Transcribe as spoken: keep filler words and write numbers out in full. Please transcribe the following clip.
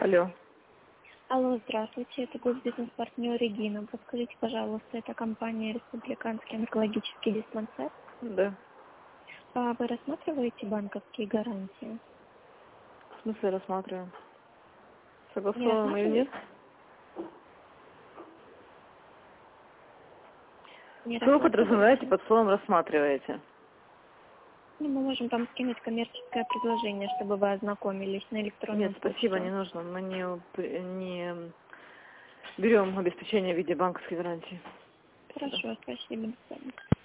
Алло. Алло, здравствуйте, это госбизнес-партнер Регина. Подскажите, пожалуйста, это компания «Республиканский онкологический диспансер». Да. А вы рассматриваете банковские гарантии? В смысле рассматриваем? Не Согласовано или нет? рассматриваете? Не Что вы рассматриваете? подразумеваете под словом «рассматриваете»? Ну, мы можем там скинуть коммерческое предложение, чтобы вы ознакомились на электронную Нет, спасибо, почту. не нужно. Мы не, не берем обеспечение в виде банковской гарантии. Хорошо, спасибо. До свидания.